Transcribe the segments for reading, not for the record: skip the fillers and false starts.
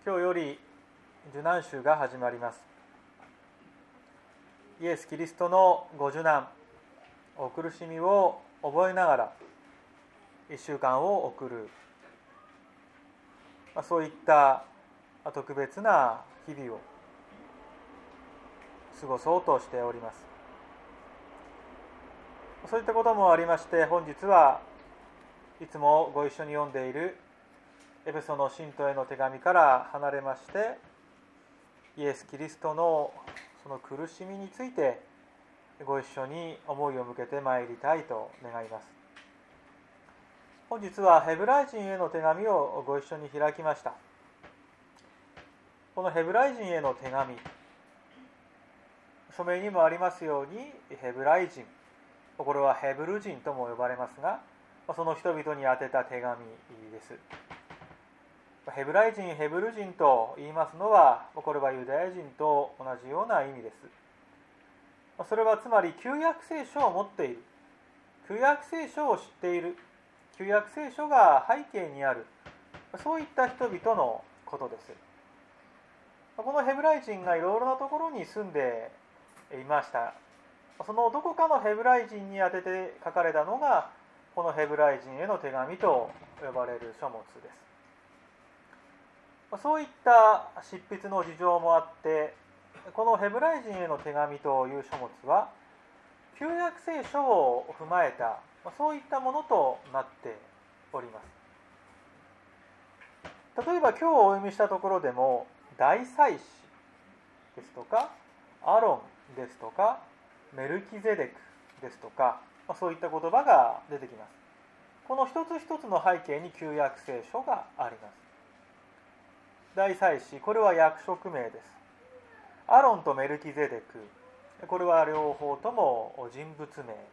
今日より受難週が始まります。イエス・キリストのご受難、お苦しみを覚えながら1週間を送る、そういった特別な日々を過ごそうとしております。そういったこともありまして、本日はいつもご一緒に読んでいるエペソの信徒への手紙から離れまして、イエス・キリストのその苦しみについてご一緒に思いを向けてまいりたいと願います。本日はヘブライ人への手紙をご一緒に開きました。このヘブライ人への手紙、書名にもありますようにヘブライ人、これはヘブル人とも呼ばれますが、その人々に宛てた手紙です。ヘブライ人、ヘブル人と言いますのは、これはユダヤ人と同じような意味です。それはつまり旧約聖書を持っている、旧約聖書を知っている、旧約聖書が背景にある、そういった人々のことです。このヘブライ人がいろいろなところに住んでいました。そのどこかのヘブライ人に宛てて書かれたのが、このヘブライ人への手紙と呼ばれる書物です。そういった執筆の事情もあって、このヘブライ人への手紙という書物は、旧約聖書を踏まえた、そういったものとなっております。例えば今日お読みしたところでも、大祭司ですとか、アロンですとか、メルキゼデクですとか、そういった言葉が出てきます。この一つ一つの背景に旧約聖書があります。大祭司、これは役職名です。アロンとメルキゼデク、これは両方とも人物名です。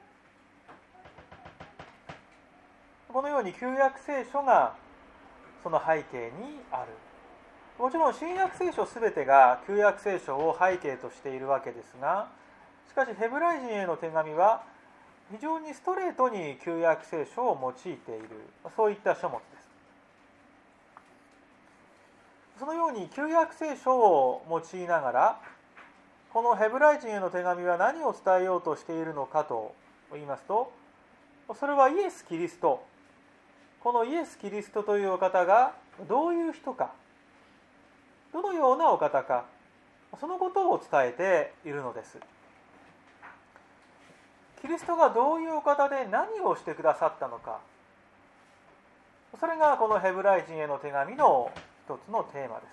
このように旧約聖書がその背景にある。もちろん新約聖書すべてが旧約聖書を背景としているわけですが、しかしヘブライ人への手紙は非常にストレートに旧約聖書を用いている、そういった書物です。そのように旧約聖書を用いながら、このヘブライ人への手紙は何を伝えようとしているのかと言いますと、それはイエス・キリスト、このイエス・キリストというお方がどういう人か、どのようなお方か、そのことを伝えているのです。キリストがどういうお方で何をしてくださったのか、それがこのヘブライ人への手紙の一つのテーマです。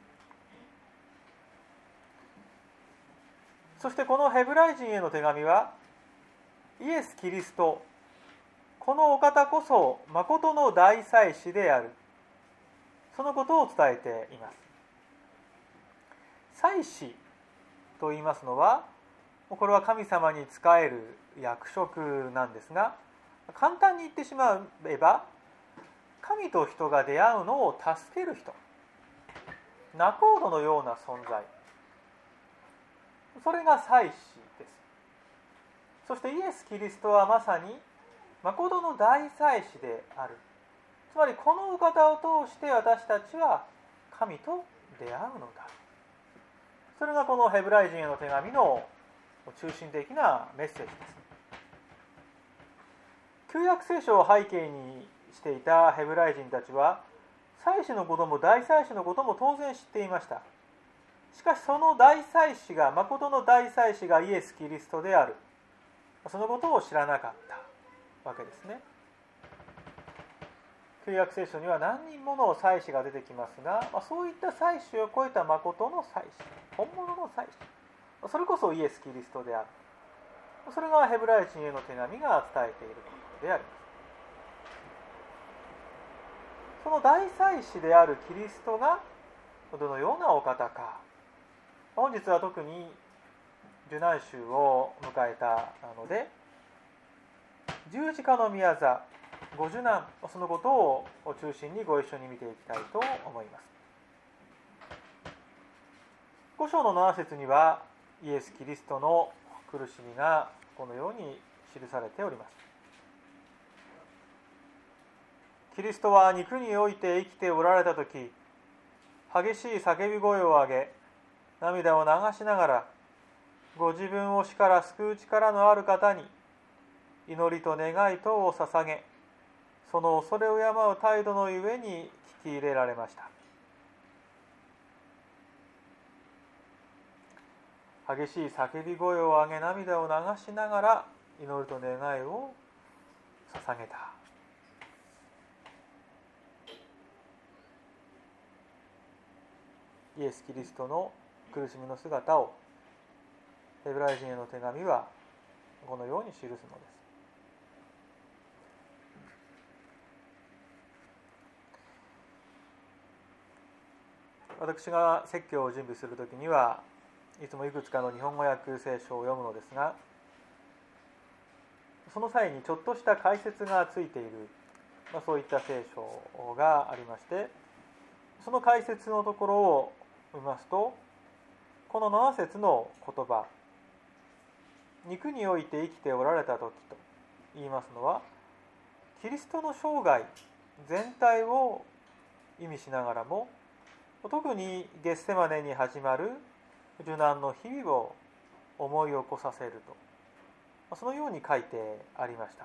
そしてこのヘブライ人への手紙は、イエス・キリスト、このお方こそ誠の大祭司である、そのことを伝えています。祭司と言いますのは、これは神様に仕える役職なんですが、簡単に言ってしまえば、神と人が出会うのを助ける人、仲人のような存在、それが祭司です。そしてイエス・キリストはまさに誠の大祭司である。つまりこのお方を通して私たちは神と出会うのだ。それがこのヘブライ人への手紙の中心的なメッセージです。旧約聖書を背景にしていたヘブライ人たちは、祭司のことも大祭司のことも当然知っていました。しかしその大祭司が、誠の大祭司がイエス・キリストである、そのことを知らなかったわけですね。旧約聖書には何人もの祭司が出てきますが、そういった祭司を超えた誠の祭司、本物の祭司、それこそイエス・キリストである。それがヘブライ人への手紙が伝えていることであります。その大祭司であるキリストがどのようなお方か、本日は特に受難週を迎えたので、十字架の御業、ご受難、そのことを中心にご一緒に見ていきたいと思います。5章の7節には、イエス・キリストの苦しみがこのように記されております。 キリストは肉において生きておられたとき、激しい叫び声を上げ、涙を流しながら、ご自分を死から救う力のある方に、祈りと願いとを捧げ、その恐れを敬う態度のゆえに聞き入れられました。激しい叫び声を上げ、涙を流しながら、祈りと願いを捧げた。イエス・キリストの苦しみの姿をヘブライ人への手紙はこのように記すのです。私が説教を準備するときにはいつもいくつかの日本語訳聖書を読むのですが、その際にちょっとした解説がついている、そういった聖書がありまして、その解説のところを見ますと、この7節の言葉、肉において生きておられた時と言いますのは、キリストの生涯全体を意味しながらも、特にゲッセマネに始まる受難の日々を思い起こさせると、そのように書いてありました。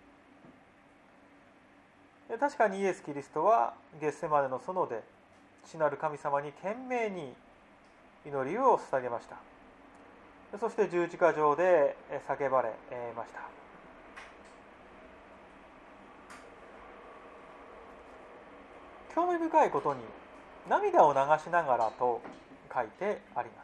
確かにイエス・キリストはゲッセマネの園で父なる神様に懸命に祈りを捧げました。そして十字架上で叫ばれました。興味深いことに、涙を流しながらと書いてあります。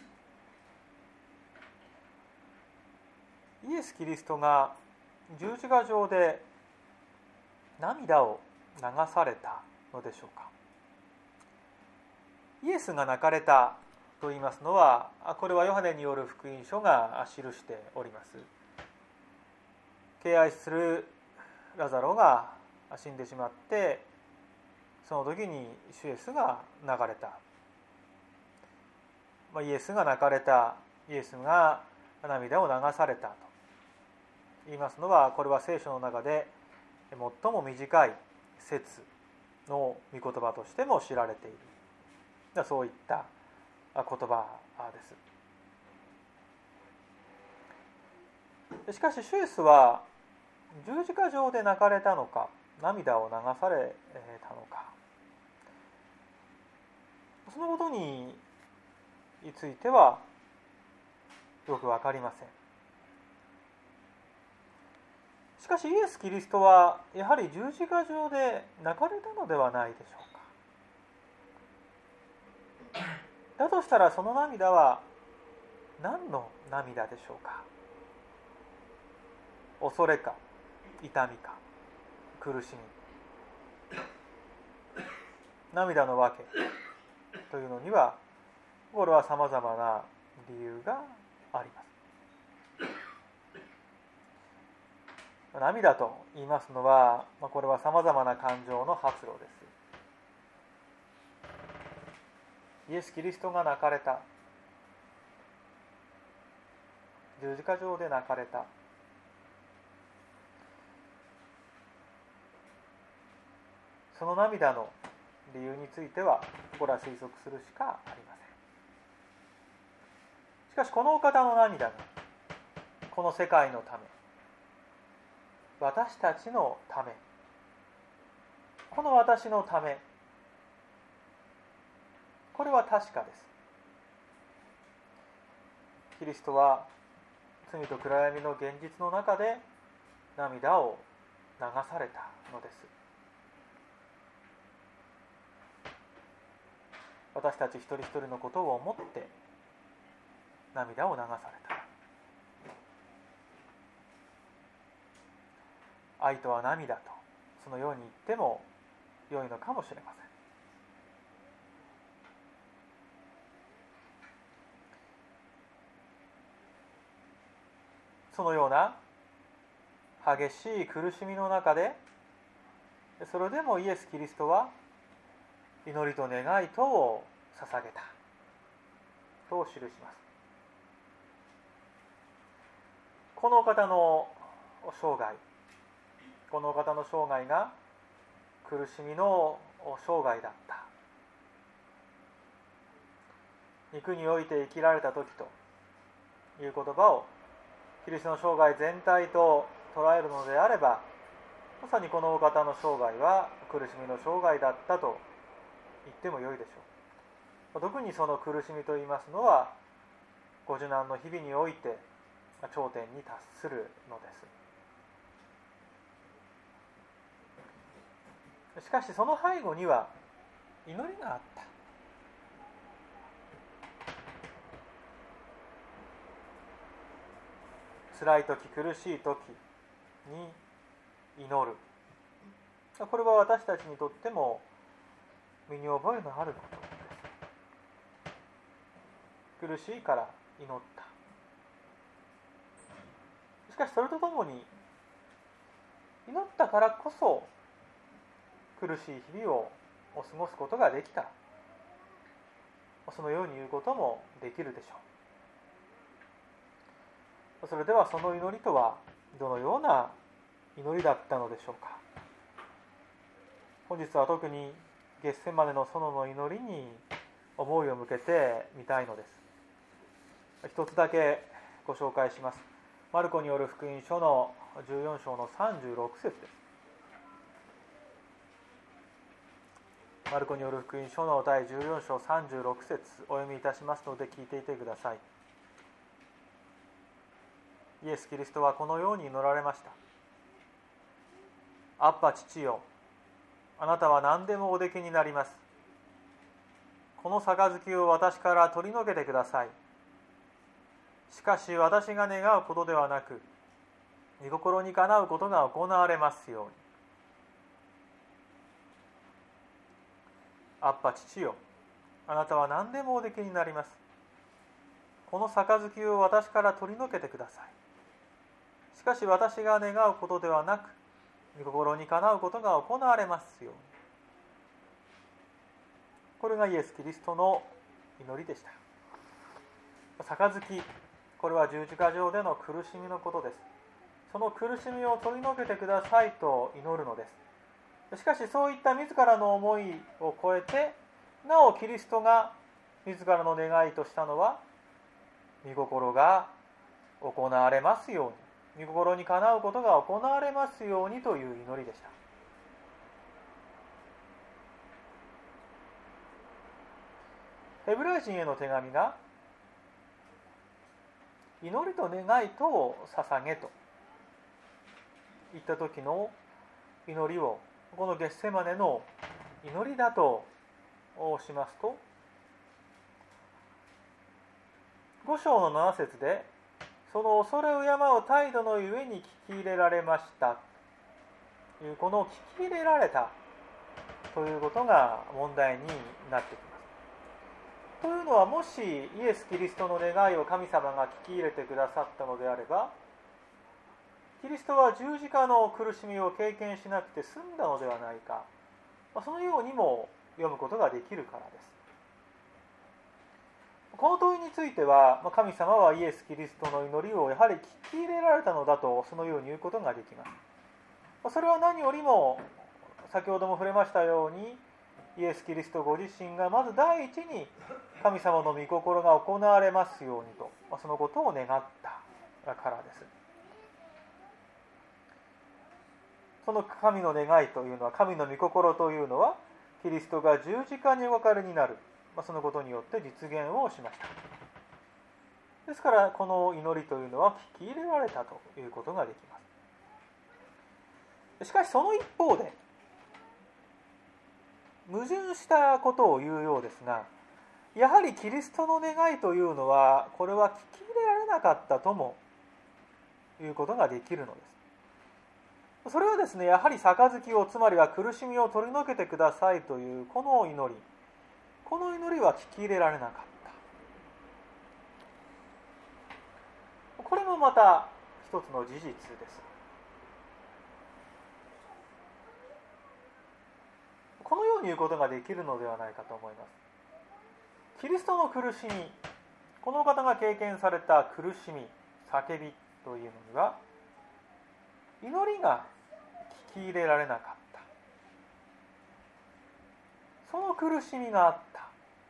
イエス・キリストが十字架上で涙を流されたのでしょうか。イエスが泣かれたと言いますのは、これはヨハネによる福音書が記しております。敬愛するラザロが死んでしまって、その時に主イエスが泣かれた。イエスが泣かれた、イエスが涙を流されたと言いますのは、これは聖書の中で最も短い説の御言葉としても知られている、そういった言葉です。しかし主イエスは十字架上で泣かれたのか、涙を流されたのか、そのことについてはよく分かりません。しかしイエス・キリストはやはり十字架上で泣かれたのではないでしょうか。だとしたらその涙は何の涙でしょうか。恐れか、痛みか、苦しみ。涙のわけというのには、これはさまざまな理由があります。涙と言いますのは、これはさまざまな感情の発露です。イエス・キリストが泣かれた。十字架上で泣かれた。その涙の理由については、これは推測するしかありません。しかしこのお方の涙が、この世界のため、私たちのため、この私のため、これは確かです。キリストは罪と暗闇の現実の中で涙を流されたのです。私たち一人一人のことを思って涙を流された。愛とは涙と、そのように言っても良いのかもしれません。そのような激しい苦しみの中で、それでもイエス・キリストは祈りと願いとを捧げたと記します。このお方の生涯、このお方の生涯が苦しみの生涯だった。肉において生きられた時という言葉をキリストの生涯全体と捉えるのであれば、まさにこのお方の生涯は苦しみの生涯だったと言ってもよいでしょう。特にその苦しみといいますのは、ご受難の日々において頂点に達するのです。しかしその背後には祈りがあった。辛い時、苦しい時に祈る。これは私たちにとっても身に覚えのあることです。苦しいから祈った。しかしそれとともに、祈ったからこそ苦しい日々を過ごすことができた。そのように言うこともできるでしょう。それではその祈りとはどのような祈りだったのでしょうか。本日は特にゲッセマネの園の祈りに思いを向けてみたいのです。一つだけご紹介します。マルコによる福音書の14章の36節です。マルコによる福音書の第14章36節お読みいたしますので聞いていてください。イエス・キリストはこのように祈られました。アッパ父よ、あなたは何でもおできになります。この杯を私から取り除けてください。しかし私が願うことではなく、御心にかなうことが行われますように。アッパ父よ、あなたは何でもおできになります。この杯を私から取り除けてください。しかし私が願うことではなく、御心にかなうことが行われますように。これがイエス・キリストの祈りでした。杯、これは十字架上での苦しみのことです。その苦しみを取り除けてくださいと祈るのです。しかしそういった自らの思いを超えて、なおキリストが自らの願いとしたのは、御心が行われますように、御心にかなうことが行われますようにという祈りでした。ヘブライ人への手紙が、祈りと願いとを捧げと言った時の祈りを、このゲッセマネの祈りだとしますと、5章の7節で、その恐れ敬う態度のゆえに聞き入れられましたという、この聞き入れられたということが問題になってきます。というのは、もしイエス・キリストの願いを神様が聞き入れてくださったのであれば、キリストは十字架の苦しみを経験しなくて済んだのではないか、そのようにも読むことができるからです。この問いについては、神様はイエス・キリストの祈りをやはり聞き入れられたのだと、そのように言うことができます。それは何よりも、先ほども触れましたように、イエス・キリストご自身がまず第一に神様の御心が行われますようにと、そのことを願ったからです。その神の願いというのは、神の御心というのは、キリストが十字架にお別れになる、そのことによって実現をしました。ですからこの祈りというのは聞き入れられたということができます。しかしその一方で、矛盾したことを言うようですが、やはりキリストの願いというのは、これは聞き入れられなかったともいうことができるのです。それはですね、やはり杯を、つまりは苦しみを取り除けてくださいというこの祈り、この祈りは聞き入れられなかった。これもまた一つの事実です。このように言うことができるのではないかと思います。キリストの苦しみ、この方が経験された苦しみ、叫びというのには、祈りが聞き入れられなかった。 その苦しみがあった。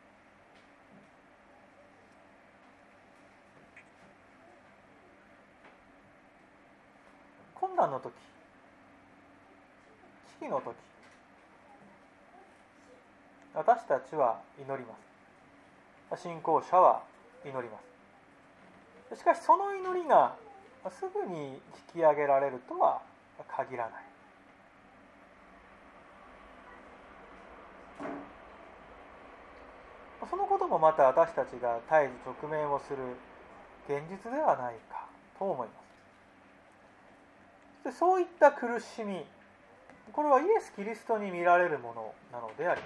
困難の時、危機の時、私たちは祈ります。信仰者は祈ります。しかしその祈りがすぐに引き上げられるとは限らない。そのこともまた私たちが絶えず直面をする現実ではないかと思います。でそういった苦しみ、これはイエス・キリストに見られるものなのであります。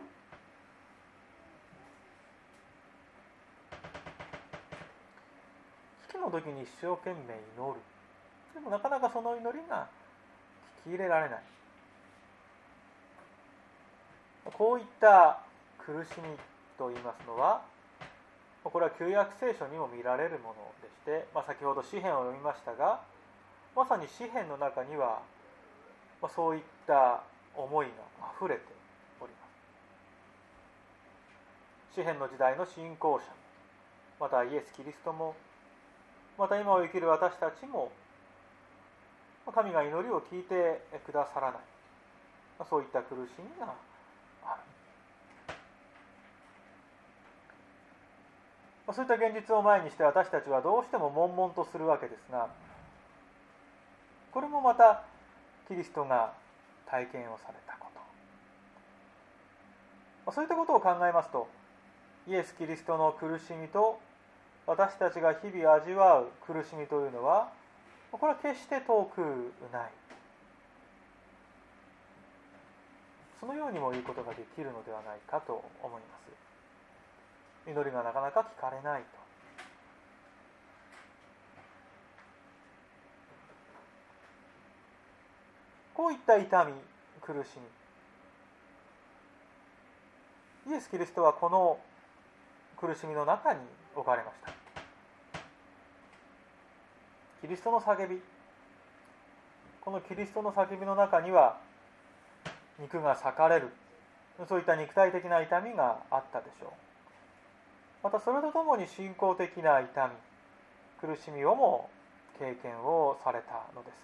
危機の時に一生懸命祈る。でもなかなかその祈りが聞き入れられない。こういった苦しみといいますのは、これは旧約聖書にも見られるものでして、先ほど詩編を読みましたが、まさに詩編の中にはそういった思いがあふれております。詩編の時代の信仰者、またイエス・キリストも、また今を生きる私たちも、神が祈りを聞いてくださらない、そういった苦しみがある。そういった現実を前にして私たちはどうしても悶々とするわけですが、これもまたキリストが体験をされたこと。そういったことを考えますと、イエス・キリストの苦しみと私たちが日々味わう苦しみというのは、これは決して遠くない。そのようにも言うことができるのではないかと思います。祈りがなかなか聞かれないと。こういった痛み、苦しみ、イエス・キリストはこの苦しみの中に置かれました。キリストの叫び、このキリストの叫びの中には肉が裂かれる、そういった肉体的な痛みがあったでしょう。またそれとともに信仰的な痛み、苦しみをも経験をされたのです。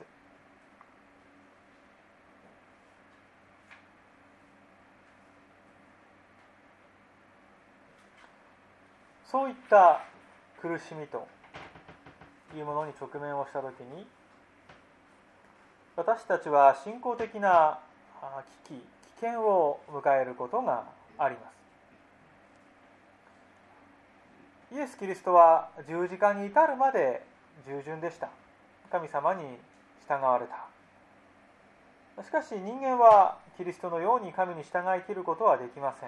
そういった苦しみというものに直面をしたときに、私たちは信仰的な危険を迎えることがあります。イエス・キリストは十字架に至るまで従順でした。神様に従われた。しかし人間はキリストのように神に従い切ることはできません。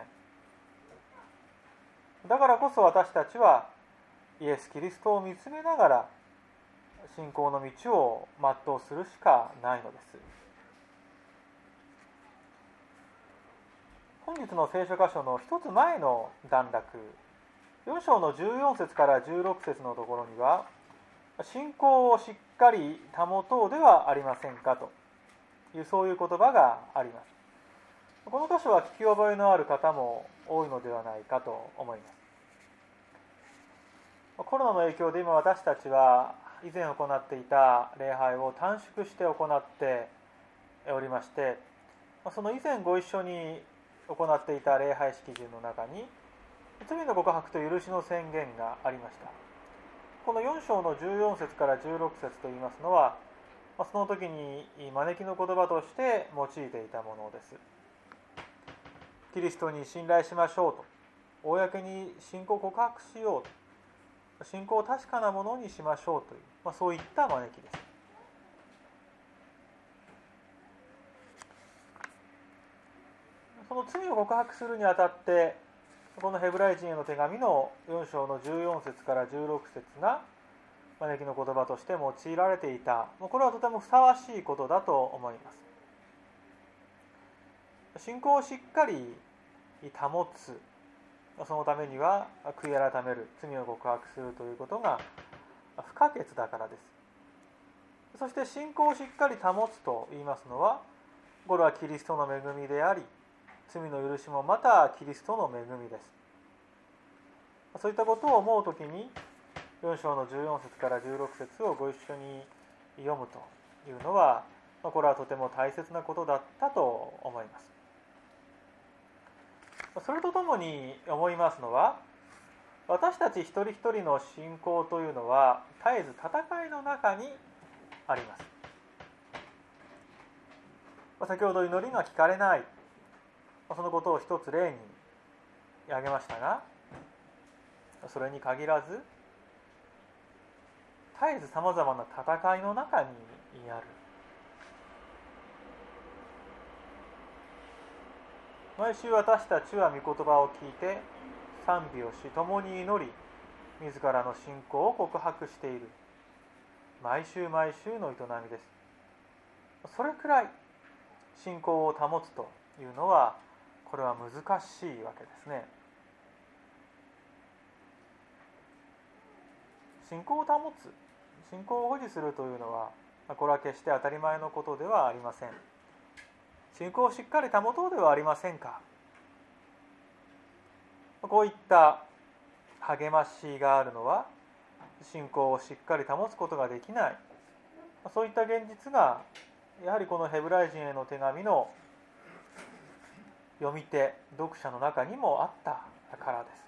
だからこそ私たちはイエス・キリストを見つめながら信仰の道を全うするしかないのです。本日の聖書箇所の一つ前の段落、4章の14節から16節のところには、信仰をしっかり保とうではありませんかという、そういう言葉があります。この箇所は聞き覚えのある方も多いのではないかと思います。コロナの影響で今私たちは以前行っていた礼拝を短縮して行っておりまして、その以前ご一緒に行っていた礼拝式順の中に罪の告白と許しの宣言がありました。この4章の14節から16節といいますのは、その時に招きの言葉として用いていたものです。キリストに信頼しましょうと、公に信仰告白しようと、信仰を確かなものにしましょうという、そういった招きです。その罪を告白するにあたって、このヘブライ人への手紙の4章の14節から16節が招きの言葉として用いられていた。これはとてもふさわしいことだと思います。信仰をしっかり保つ、そのためには悔い改める、罪を告白するということが不可欠だからです。そして信仰をしっかり保つと言いますのは、これはキリストの恵みであり、 罪の許しもまたキリストの恵みです。そういったことを思うときに4章の14節から16節をご一緒に読むというのは、これはとても大切なことだったと思います。それとともに思いますのは、私たち一人一人の信仰というのは絶えず戦いの中にあります。先ほど祈りが聞かれない、そのことを一つ例に挙げましたが、それに限らず絶えずさまざまな戦いの中にある。毎週私たちは御言葉を聞いて賛美をし、共に祈り、自らの信仰を告白している。毎週毎週の営みです。それくらい信仰を保つというのは、これは難しいわけですね。信仰を保つ、信仰を保持するというのは、これは決して当たり前のことではありません。信仰をしっかり保とうではありませんか。こういった励ましがあるのは、信仰をしっかり保つことができない、そういった現実がやはりこのヘブライ人への手紙の読み手、読者の中にもあったからです。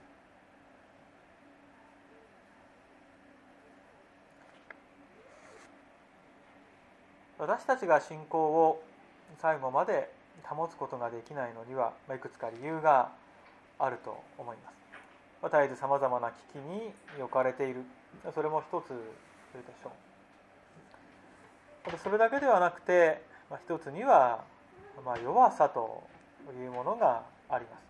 私たちが信仰を最後まで保つことができないのには、いくつか理由があると思います。絶えずさまざまな危機に置かれている、それも一つでしょう。それだけではなくて、一つには弱さというものがあります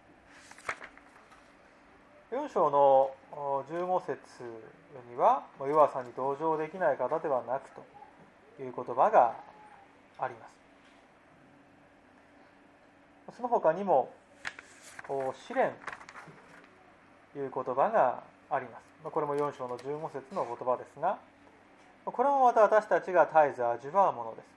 。4章の15節には、弱さに同情できない方ではなくという言葉があります。その他にも試練という言葉があります。これも4章の15節の言葉ですが、これもまた私たちが絶えず味わうものです。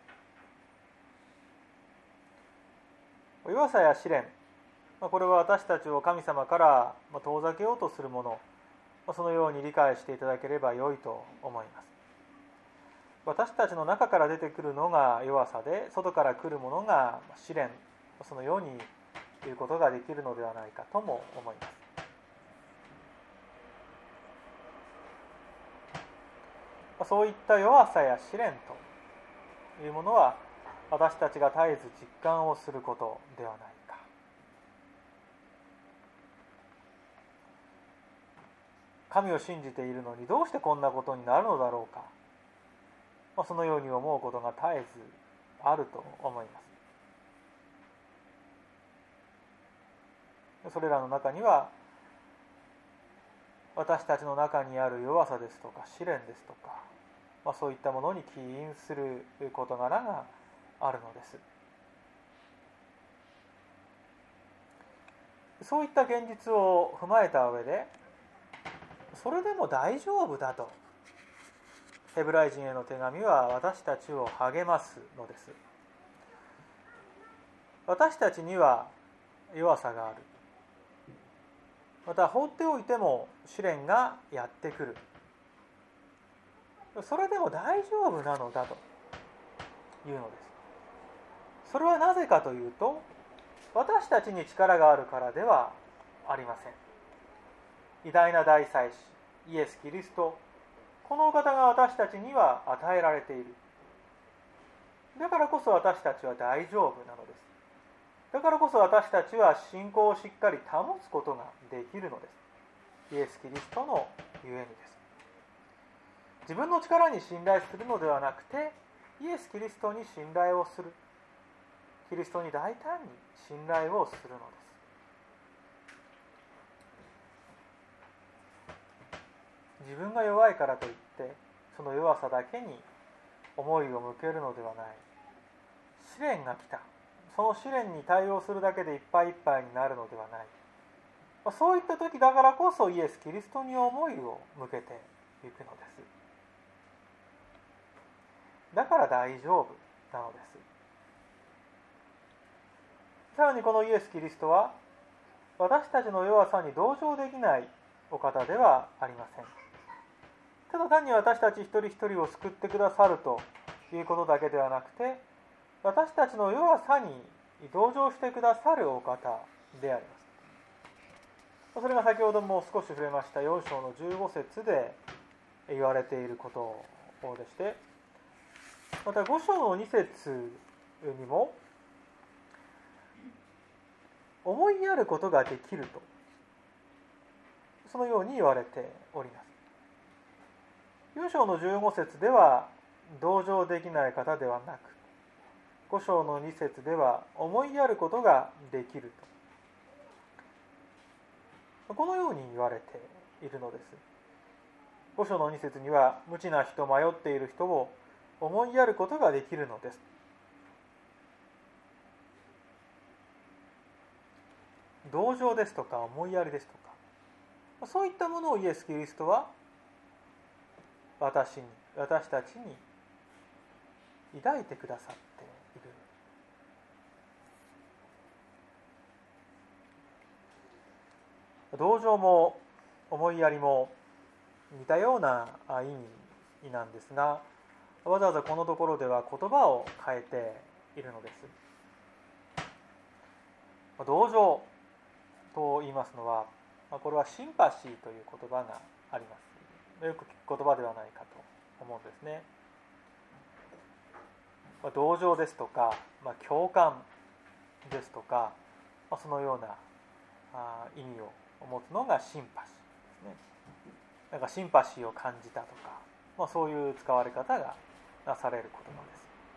弱さや試練、これは私たちを神様から遠ざけようとするもの、そのように理解していただければ良いと思います。私たちの中から出てくるのが弱さで、外から来るものが試練、そのように言うことができるのではないかとも思います。そういった弱さや試練というものは、私たちが絶えず実感をすることではないか。神を信じているのにどうしてこんなことになるのだろうか。そのように思うことが絶えずあると思います。それらの中には、私たちの中にある弱さですとか試練ですとか、そういったものに起因する事柄があるのです。そういった現実を踏まえた上で、それでも大丈夫だとヘブライ人への手紙は私たちを励ますのです。私たちには弱さがある。また放っておいても試練がやってくる。それでも大丈夫なのだというのです。それはなぜかというと、私たちに力があるからではありません。偉大な大祭司イエス・キリスト、このお方が私たちには与えられている。だからこそ私たちは大丈夫なのです。だからこそ私たちは信仰をしっかり保つことができるのです。イエス・キリストのゆえにです。自分の力に信頼するのではなくて、イエス・キリストに信頼をする。キリストに大胆に信頼をするのです。自分が弱いからといって、その弱さだけに思いを向けるのではない。試練が来た。その試練に対応するだけでいっぱいいっぱいになるのではない。そういった時だからこそイエス・キリストに思いを向けていくのです。だから大丈夫なのです。 さらにこのイエス・キリストは私たちの弱さに同情できないお方ではありません。ただ単に私たち一人一人を救ってくださるということだけではなくて、私たちの弱さに同情してくださるお方であります。それが先ほども少し触れました4章の15節で言われていることでして、また5章の2節にも思いやることができると、そのように言われております。4章の15節では同情できない方ではなく、5章の2節では思いやることができると、このように言われているのです。5章の2節には無知な人、迷っている人を思いやることができるのです。同情ですとか思いやりですとか、そういったものをイエス・キリストは私たちに抱いてくださっている。同情も思いやりも似たような意味なんですが、わざわざこのところでは言葉を変えているのです。同情と言いますのは、これはシンパシーという言葉があります。よく聞く言葉ではないかと思うんですね。同情ですとか、共感ですとか、そのような意味を持つのがシンパシーですね。なんかシンパシーを感じたとか、そういう使われ方がなされる言葉です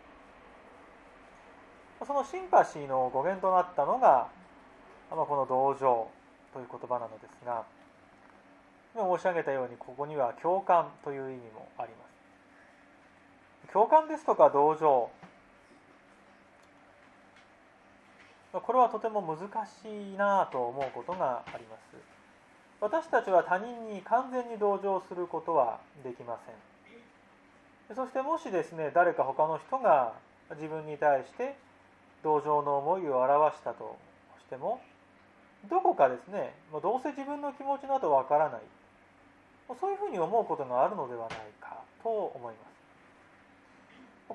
。そのシンパシーの語源となったのが、この同情という言葉なのですが、今申し上げたようにここには共感という意味もあります。共感ですとか同情、これはとても難しいなと思うことがあります。私たちは他人に完全に同情することはできません。そしてもしですね、誰か他の人が自分に対して同情の思いを表したとしても、どこかですね、どうせ自分の気持ちなどわからない、そういうふうに思うことがあるのではないかと思います。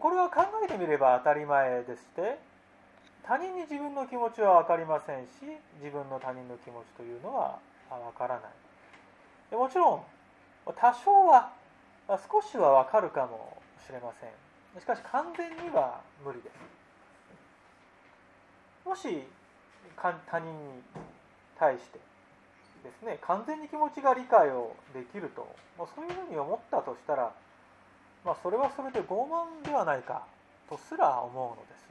これは考えてみれば当たり前でして、他人に自分の気持ちは分かりませんし、自分の他人の気持ちというのは分からない。もちろん多少は少しは分かるかもしれません。しかし完全には無理です。もし他人に対してですね、完全に気持ちが理解をできると、そういうふうに思ったとしたら、それはそれで傲慢ではないかとすら思うのです。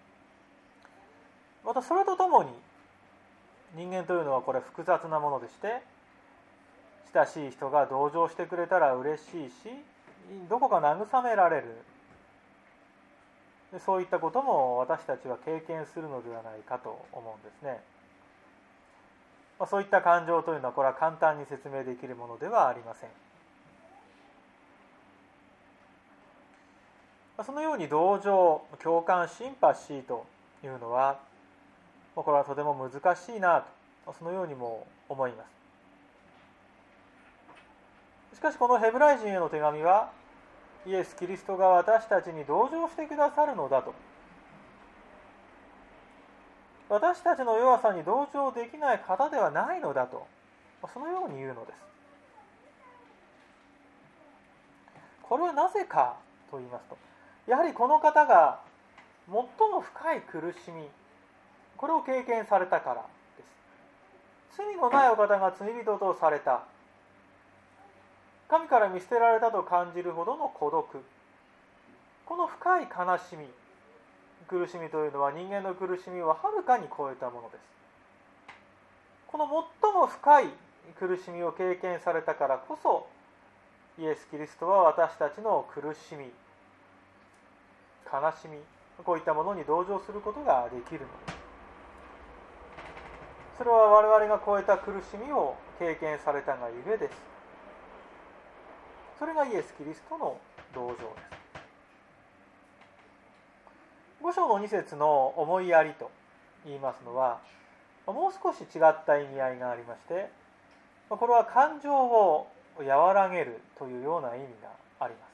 またそれとともに、人間というのはこれ複雑なものでして、親しい人が同情してくれたら嬉しいし、どこか慰められる、そういったことも私たちは経験するのではないかと思うんですね。そういった感情というのはこれは簡単に説明できるものではありません。そのように同情、共感、シンパシーというのは、これはとても難しいなと、そのようにも思います。しかしこのヘブライ人への手紙は、イエス・キリストが私たちに同情してくださるのだと、私たちの弱さに同情できない方ではないのだと、そのように言うのです。これはなぜかと言いますと、やはりこの方が最も深い苦しみ、これを経験されたからです。罪のないお方が罪人とされた、神から見捨てられたと感じるほどの孤独、この深い悲しみ、苦しみというのは人間の苦しみをはるかに超えたものです。この最も深い苦しみを経験されたからこそ、イエス・キリストは私たちの苦しみ、悲しみ、こういったものに同情することができるのです。それは我々が超えた苦しみを経験されたがゆえです。それがイエス・キリストの同情です。5章の2節の思いやりと言いますのはもう少し違った意味合いがありまして、これは感情を和らげるというような意味があります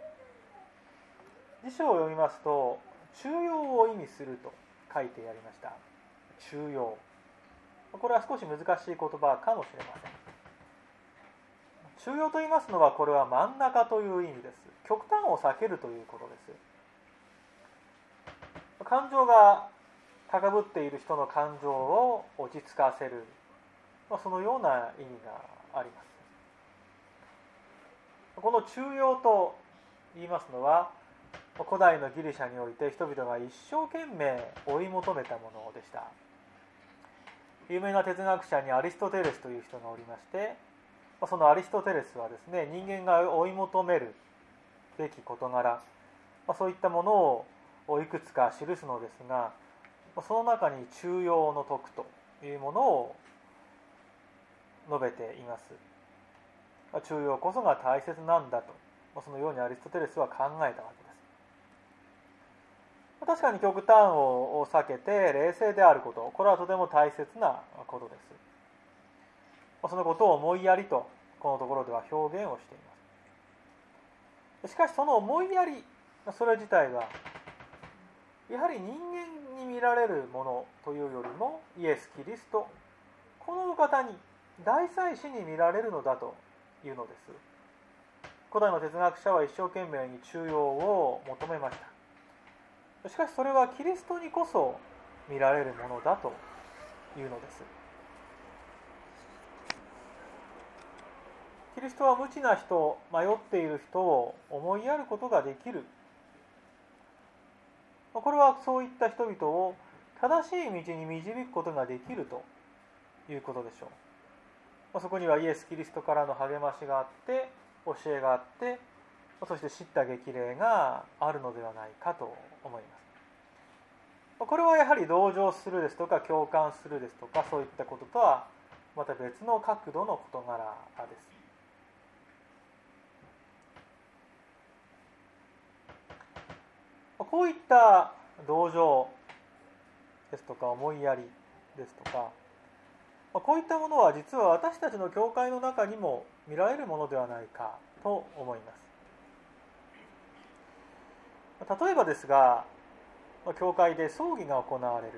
。辞書を読みますと中庸を意味すると書いてありました。中庸、これは少し難しい言葉かもしれません。中庸と言いますのは、これは真ん中という意味です。極端を避けるということです。感情が高ぶっている人の感情を落ち着かせる、そのような意味があります。この中庸と言いますのは、古代のギリシャにおいて人々が一生懸命追い求めたものでした。有名な哲学者にアリストテレスという人がおりまして、そのアリストテレスはですね、人間が追い求めるべき事柄、そういったものをいくつか記すのですが、その中に中庸の徳というものを述べています。中庸こそが大切なんだと、そのようにアリストテレスは考えたわけです。確かに極端を避けて冷静であること、これはとても大切なことです。そのことを思いやりとこのところでは表現をしています。しかしその思いやり、それ自体はやはり人間に見られるものというよりもイエス・キリスト、このお方に大祭司に見られるのだというのです。古代の哲学者は一生懸命に中庸を求めました。しかしそれはキリストにこそ見られるものだというのです。キリストは無知な人、迷っている人を思いやることができる。これはそういった人々を正しい道に導くことができるということでしょう。そこにはイエス・キリストからの励ましがあって、教えがあって、そして叱咤激励があるのではないかと思います。これはやはり同情するですとか共感するですとか、そういったこととはまた別の角度の事柄です。こういった同情ですとか思いやりですとか、こういったものは実は私たちの教会の中にも見られるものではないかと思います。例えばですが、教会で葬儀が行われる。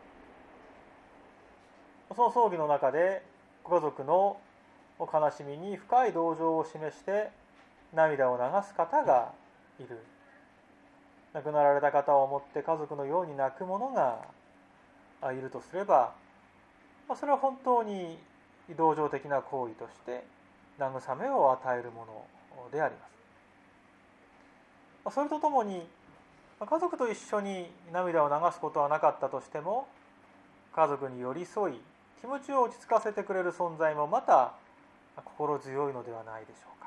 その葬儀の中でご家族の悲しみに深い同情を示して涙を流す方がいる。亡くなられた方を思って家族のように泣く者がいるとすれば、それは本当に同情的な行為として慰めを与えるものであります。それとともに家族と一緒に涙を流すことはなかったとしても、家族に寄り添い気持ちを落ち着かせてくれる存在もまた心強いのではないでしょう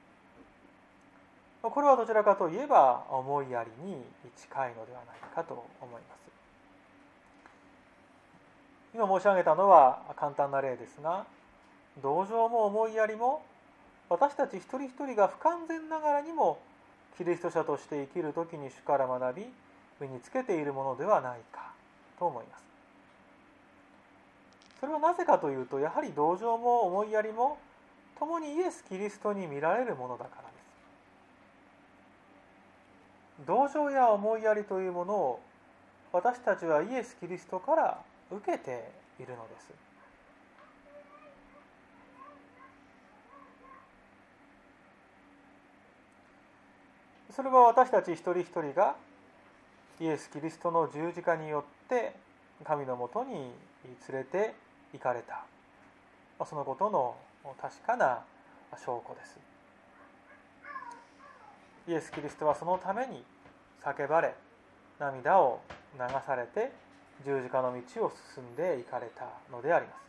か。これはどちらかといえば思いやりに近いのではないかと思います。今申し上げたのは簡単な例ですが、同情も思いやりも私たち一人一人が不完全ながらにもキリスト者として生きるときに主から学び身につけているものではないかと思います。それはなぜかというと、やはり同情も思いやりも共にイエス・キリストに見られるものだからです。同情や思いやりというものを私たちはイエス・キリストから受けているのです。それは私たち一人一人がイエス・キリストの十字架によって神のもとに連れて行かれた、そのことの確かな証拠です。イエス・キリストはそのために叫ばれ涙を流されて十字架の道を進んで行かれたのであります。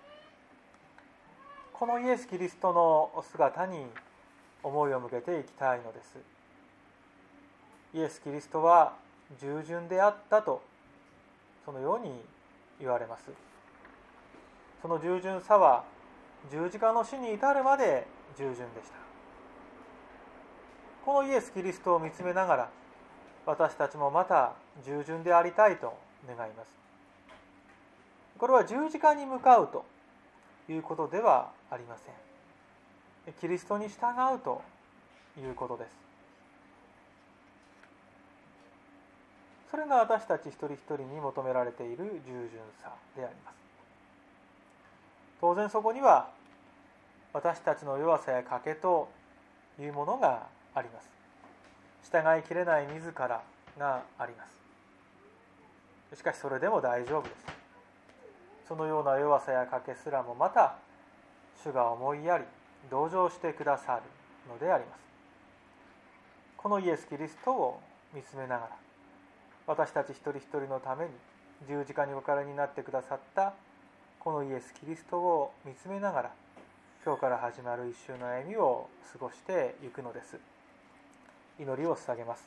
このイエス・キリストの姿に思いを向けていきたいのです。イエス・キリストは従順であったと、そのように言われます。その従順さは十字架の死に至るまで従順でした。このイエス・キリストを見つめながら、私たちもまた従順でありたいと願います。 これは十字架に向かうということではありません。キリストに従うということです。それが私たち一人一人に求められている従順さであります。当然そこには私たちの弱さや賭けというものがあります。従いきれない自らがあります。しかしそれでも大丈夫です。そのような弱さや賭けすらもまた主が思いやり同情してくださるのであります。このイエス・キリストを見つめながら、私たち一人一人のために十字架におかれになってくださったこのイエス・キリストを見つめながら、今日から始まる一週の歩みを過ごしていくのです。祈りを捧げます。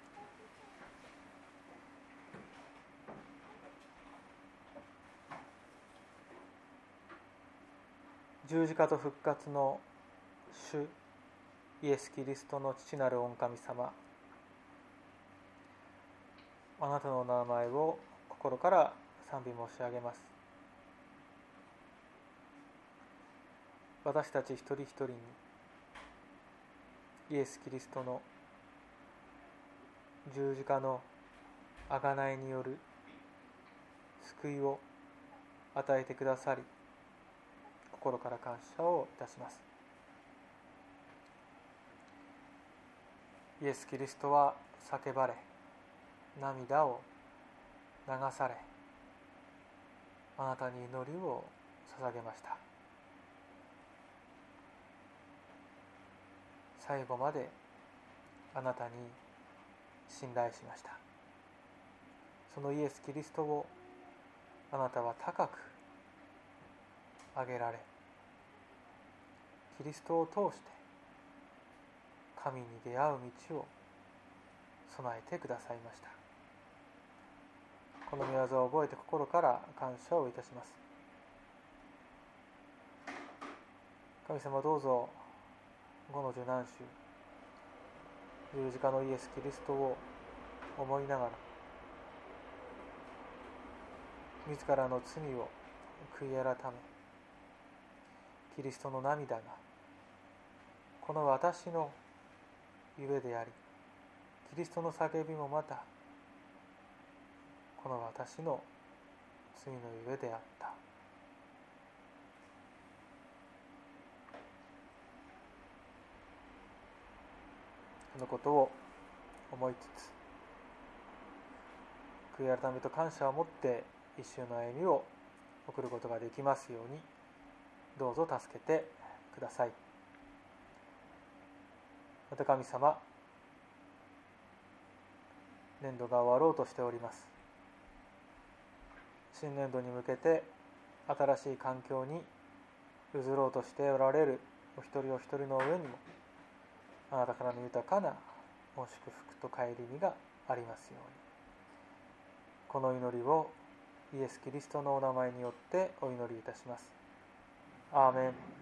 十字架と復活の主イエス・キリストの父なる御神様、あなたの名前を心から賛美申し上げます。私たち一人一人にイエス・キリストの十字架の贖いによる救いを与えてくださり、心から感謝をいたします。イエス・キリストは叫ばれ、涙を流され、あなたに祈りを捧げました。最後まであなたに信頼しました。そのイエス・キリストをあなたは高く上げられ、キリストを通して神に出会う道を備えてくださいました。この御業を覚えて心から感謝をいたします。神様、どうぞ五の受難週、十字架のイエス・キリストを思いながら、自らの罪を悔い改め、キリストの涙がこの私のゆえであり、キリストの叫びもまたこの私の罪のゆえであった。そのことを思いつつ、悔い改めと感謝を持って一週の歩みを送ることができますように、どうぞ助けてください。また神様、年度が終わろうとしております。新年度に向けて新しい環境に移ろうとしておられるお一人お一人の上にも、あなたからの豊かなお祝福と顧みがありますように。この祈りをイエス・キリストのお名前によってお祈りいたします。アーメン。